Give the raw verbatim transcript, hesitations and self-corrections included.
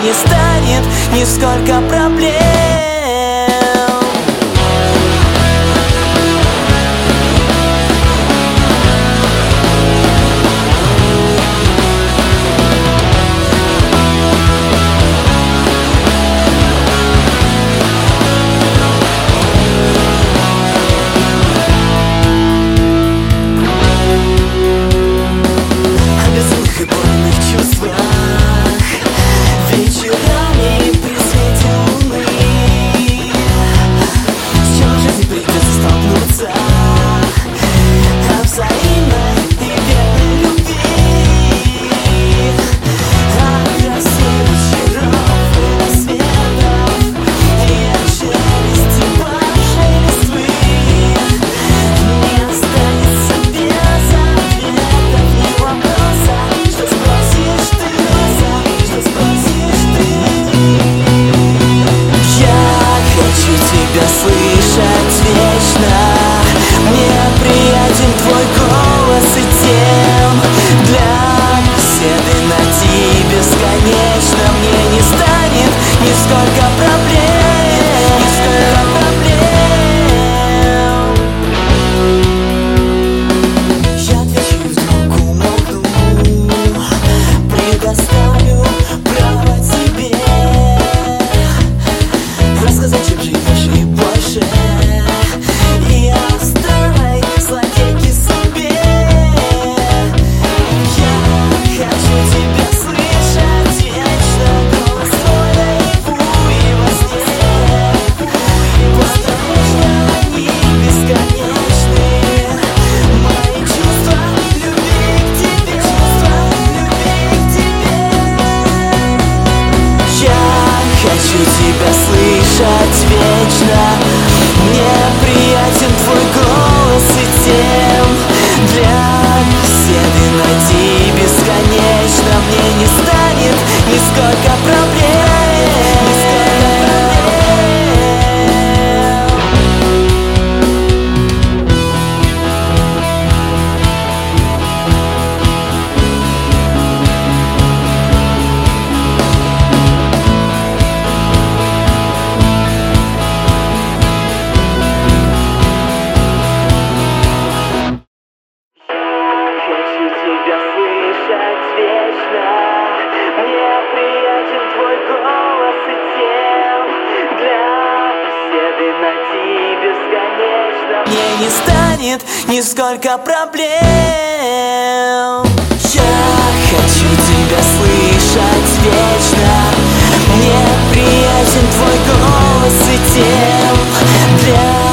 не станет нисколько проблем. Слышать вечно, мне приятен твой голос и тем. Для беседы найти бесконечно мне не станет нисколько проблем, нисколько проблем. Я отвечу, вдруг умолкну, предоставлю право тебе рассказать, чем живешь и больше. И оставай злодейки себе. Я хочу тебя слышать вечно, голос твой наяву и во сне, потому что они бесконечны. Мои чувства любви к тебе, чувства любви к тебе. Я хочу тебя слышать вечно, мне приятен твой голос и тем. Для беседы найти бесконечно мне не станет нисколько проблем, нисколько проблем. Тебя слышать вечно, мне приятен твой голос и тем. Для беседы найти бесконечно мне не станет нисколько проблем. Я хочу тебя слышать вечно, мне приятен твой голос и тем. Для